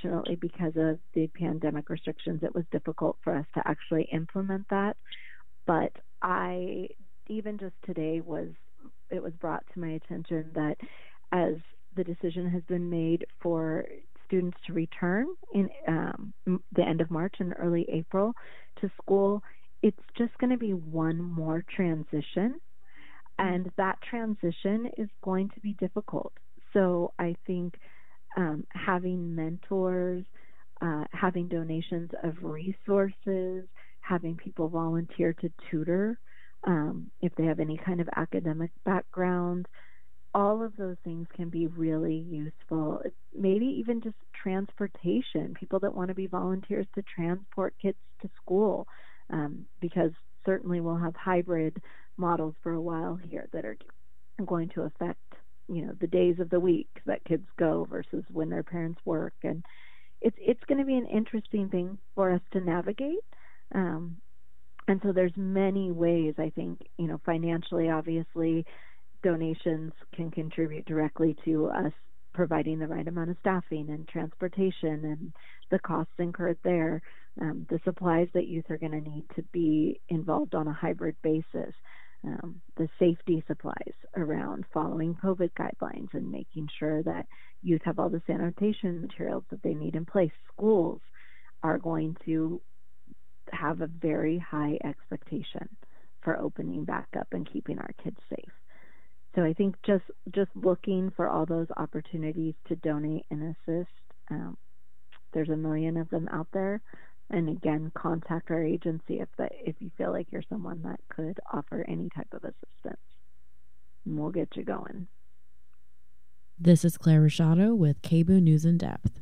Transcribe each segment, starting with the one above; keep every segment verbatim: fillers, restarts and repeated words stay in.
unfortunately, because of the pandemic restrictions, it was difficult for us to actually implement that. But I, even just today, was it was brought to my attention that as the decision has been made for students to return in um, the end of March and early April to school, it's just going to be one more transition. And that transition is going to be difficult. So I think um, having mentors, uh, having donations of resources, having people volunteer to tutor um, if they have any kind of academic background, all of those things can be really useful. Maybe even just transportation, people that want to be volunteers to transport kids to school, um, because certainly we'll have hybrid models for a while here that are going to affect, you know, the days of the week that kids go versus when their parents work. And it's it's going to be an interesting thing for us to navigate. Um, and so there's many ways, I think, you know, financially, obviously, donations can contribute directly to us providing the right amount of staffing and transportation and the costs incurred there, um, the supplies that youth are going to need to be involved on a hybrid basis, um, the safety supplies around following COVID guidelines and making sure that youth have all the sanitation materials that they need in place. Schools are going to have a very high expectation for opening back up and keeping our kids safe. So I think just just looking for all those opportunities to donate and assist, um, there's a million of them out there. And again, contact our agency if that if you feel like you're someone that could offer any type of assistance, and we'll get you going. This is Claire Rashado with K B O O News in Depth.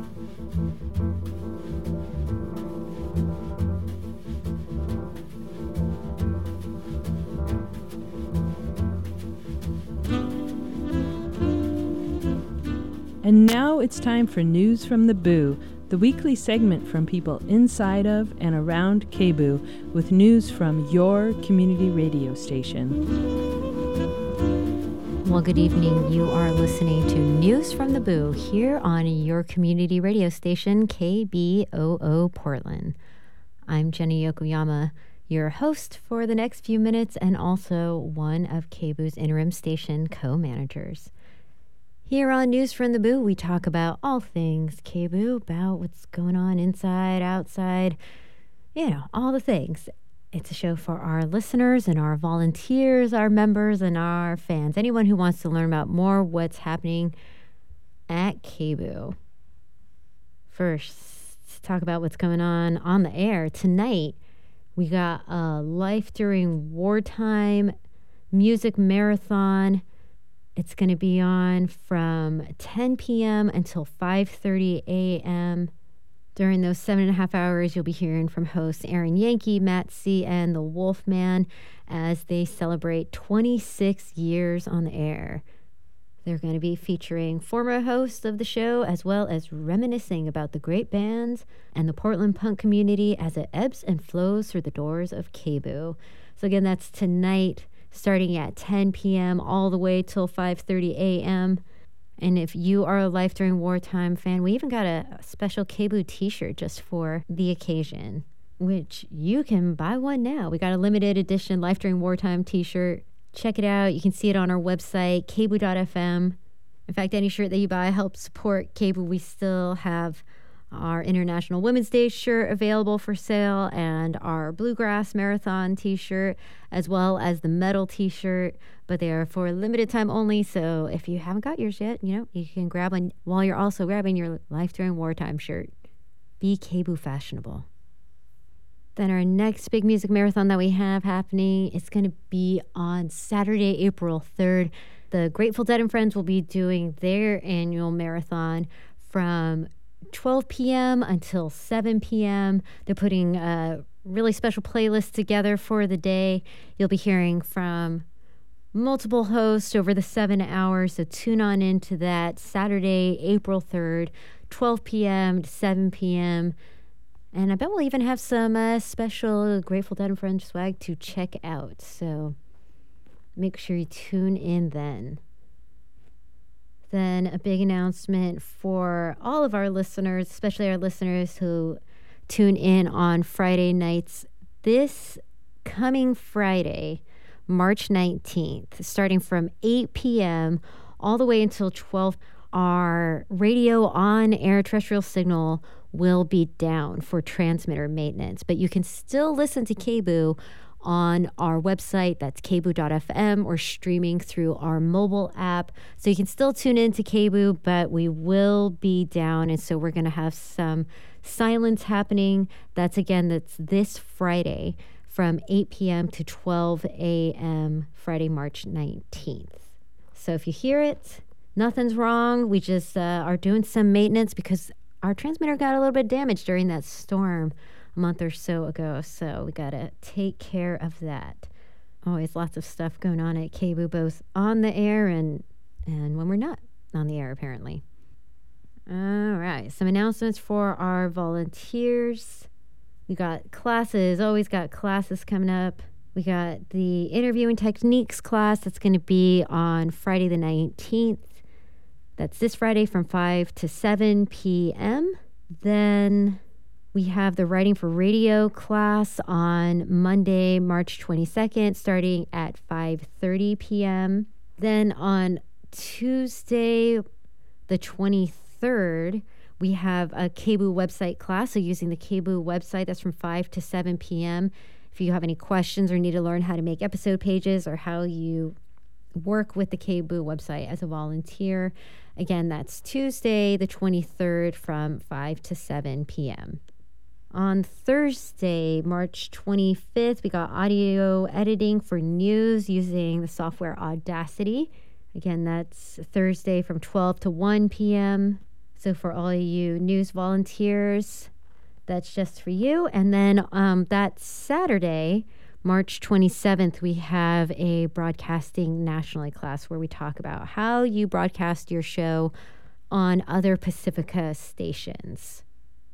And now it's time for News from the Boo, the weekly segment from people inside of and around K B O O with news from your community radio station. Well, good evening. You are listening to News from the Boo here on your community radio station, K B O O Portland. I'm Jenny Yokoyama, your host for the next few minutes and also one of K B O O's interim station co-managers. Here on News from the Boo, we talk about all things K B O O, about what's going on inside, outside, you know, all the things. It's a show for our listeners and our volunteers, our members, and our fans. Anyone who wants to learn about more what's happening at K B O O. First, let's talk about what's going on on the air. Tonight, we got a Life During Wartime music marathon. It's going to be on from ten p.m. until five thirty a.m. During those seven and a half hours, you'll be hearing from hosts Aaron Yankee, Matt C., and the Wolfman as they celebrate twenty-six years on the air. They're going to be featuring former hosts of the show as well as reminiscing about the great bands and the Portland punk community as it ebbs and flows through the doors of K B O O. So again, that's tonight, starting at ten p.m. all the way till five thirty a.m. And if you are a Life During Wartime fan, we even got a special K B O O t-shirt just for the occasion, which you can buy one now. We got a limited edition Life During Wartime t-shirt. Check it out. You can see it on our website, k b o o dot f m. In fact, any shirt that you buy helps support K B O O. We still have our International Women's Day shirt available for sale and our Bluegrass Marathon t-shirt, as well as the metal t-shirt, but they are for a limited time only. So if you haven't got yours yet, you know, you can grab one while you're also grabbing your Life During Wartime shirt. Be K B O O fashionable. Then our next big music marathon that we have happening is going to be on Saturday, April third. The Grateful Dead and Friends will be doing their annual marathon from twelve p.m. until seven p.m. They're putting a really special playlist together for the day. You'll be hearing from multiple hosts over the seven hours, so tune on into that Saturday, April third, twelve p.m. to seven p.m. And I bet we'll even have some uh, special Grateful Dead and Friends swag to check out, so make sure you tune in then. Then a big announcement for all of our listeners, especially our listeners who tune in on Friday nights. This coming Friday, March nineteenth, starting from eight p.m. all the way until twelve, our radio on-air terrestrial signal will be down for transmitter maintenance. But you can still listen to K B O O on our website, that's k b o o dot f m, or streaming through our mobile app. So you can still tune in to K B O O, but we will be down, and so we're going to have some silence happening. That's, again, that's this Friday from eight p.m. to twelve a.m., Friday, March nineteenth. So if you hear it, nothing's wrong. We just uh, are doing some maintenance because our transmitter got a little bit damaged during that storm a month or so ago, so we got to take care of that. Always lots of stuff going on at K B O O, both on the air and, and when we're not on the air, apparently. All right, some announcements for our volunteers. We got classes, always got classes coming up. We got the interviewing techniques class that's going to be on Friday the nineteenth. That's this Friday from five to seven p.m. Then we have the Writing for Radio class on Monday, March twenty-second, starting at five thirty p.m. Then on Tuesday, the twenty-third, we have a K B O O website class. So using the K B O O website, that's from five to seven p.m. If you have any questions or need to learn how to make episode pages or how you work with the K B O O website as a volunteer, again, that's Tuesday, the twenty-third, from five to seven p.m. On Thursday, March twenty-fifth, we got audio editing for news using the software Audacity. Again, that's Thursday from twelve to one p.m. So for all you news volunteers, that's just for you. And then um, that Saturday, March twenty-seventh, we have a broadcasting nationally class where we talk about how you broadcast your show on other Pacifica stations.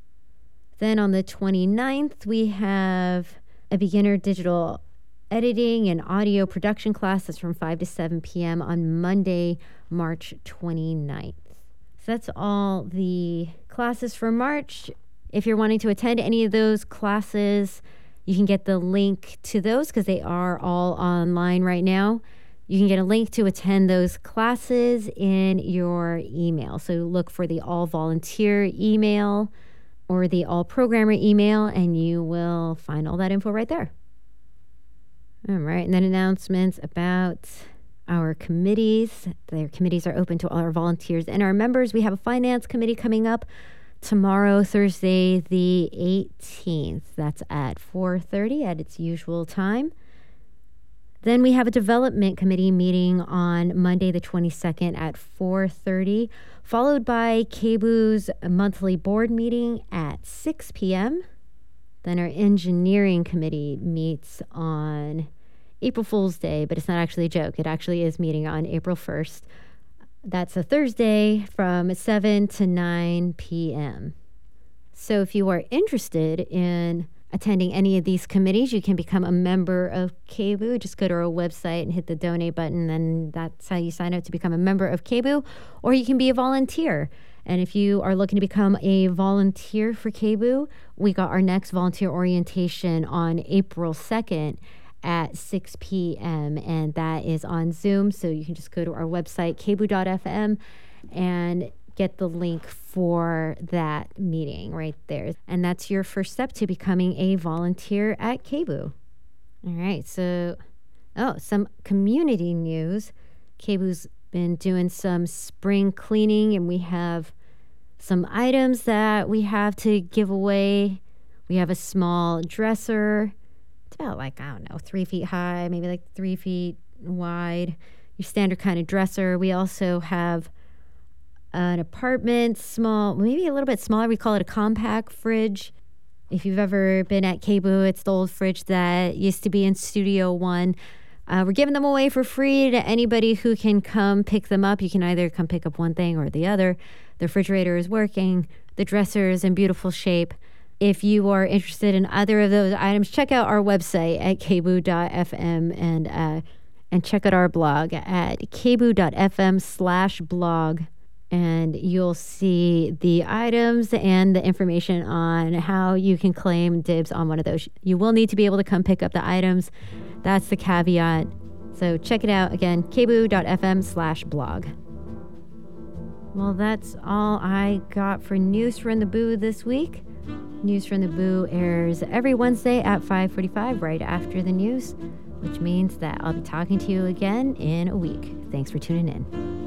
Then on the twenty-ninth, we have a beginner digital editing and audio production class that's from five to seven p.m. on Monday, March twenty-ninth. So that's all the classes for March. If you're wanting to attend any of those classes, you can get the link to those because they are all online right now. You can get a link to attend those classes in your email. So look for the all volunteer email or the all programmer email, and you will find all that info right there. All right, and then announcements about our committees. Their committees are open to all our volunteers and our members. We have a finance committee coming up tomorrow, Thursday, the eighteenth. That's at four thirty at its usual time. Then we have a development committee meeting on Monday, the twenty-second at four thirty, followed by K B O O's monthly board meeting at six p.m. Then our engineering committee meets on April Fool's Day, but it's not actually a joke. It actually is meeting on April first. That's a Thursday from seven to nine p.m. So if you are interested in attending any of these committees, you can become a member of K B O O. Just go to our website and hit the donate button, and that's how you sign up to become a member of K B O O. Or you can be a volunteer. And if you are looking to become a volunteer for K B O O, we got our next volunteer orientation on April second at six p.m. and that is on Zoom. So you can just go to our website, k b o o dot f m, and get the link for that meeting right there. And that's your first step to becoming a volunteer at K B O O. All right, so, oh, some community news. K B O O's been doing some spring cleaning, and we have some items that we have to give away. We have a small dresser. It's about like, I don't know, three feet high, maybe like three feet wide. Your standard kind of dresser. We also have an apartment, small, maybe a little bit smaller. We call it a compact fridge. If you've ever been at K B O O, it's the old fridge that used to be in Studio One. Uh, we're giving them away for free to anybody who can come pick them up. You can either come pick up one thing or the other. The refrigerator is working. The dresser is in beautiful shape. If you are interested in either of those items, check out our website at k b o o dot f m and uh, and check out our blog at kboo.fm slash blog. And you'll see the items and the information on how you can claim dibs on one of those. You will need to be able to come pick up the items. That's the caveat. So check it out again, kboo.fm slash blog. Well, that's all I got for News from the Boo this week. News from the Boo airs every Wednesday at five forty-five, right after the news, which means that I'll be talking to you again in a week. Thanks for tuning in.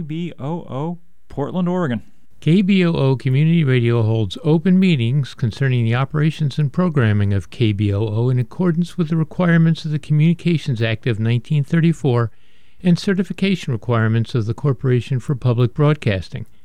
B O O, Portland, Oregon. K B O O Community Radio holds open meetings concerning the operations and programming of K B O O in accordance with the requirements of the Communications Act of nineteen thirty-four and certification requirements of the Corporation for Public Broadcasting.